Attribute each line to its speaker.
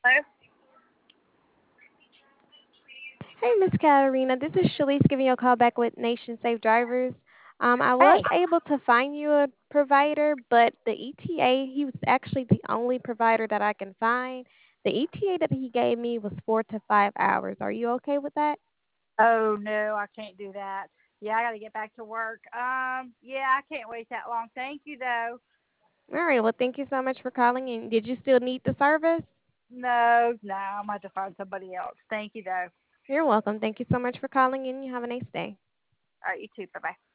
Speaker 1: Hello?
Speaker 2: Hey, Miss Katarina. This is Shalice giving you a call back with Nation Safe Drivers. I was
Speaker 1: Hey.
Speaker 2: able to find you a provider, but the ETA, he was actually the only provider that I can find. The ETA that he gave me was 4 to 5 hours. Are you okay with that?
Speaker 1: Oh no, I can't do that. Yeah, I got to get back to work. Yeah, I can't wait that long. Thank you though.
Speaker 2: All right. Well, thank you so much for calling in. Did you still need the service?
Speaker 1: No, no, I'm going to find somebody else. Thank you though.
Speaker 2: You're welcome. Thank you so much for calling in. You have a nice day.
Speaker 1: All right, you too. Bye bye.